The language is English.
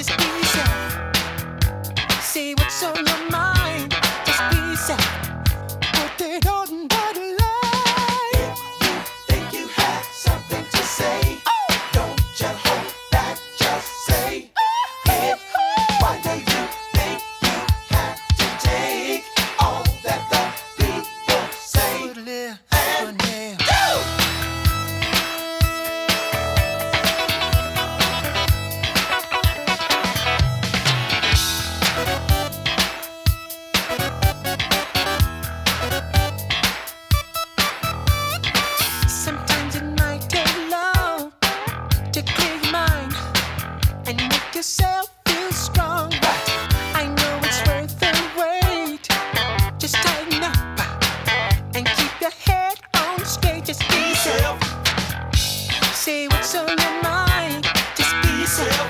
Just be yourself. Say what's on your mind. Just be yourself. Put it on the line. If you think you have something to say, don't you hold back, just say it. Why do you think you have to take all that the people say? Put a little And nail. Sometimes it might take long to clear your mind and make yourself feel strong. But I know it's worth the wait. Just tighten up and keep your head on straight. Just be yourself. Say what's on your mind. Just be yourself.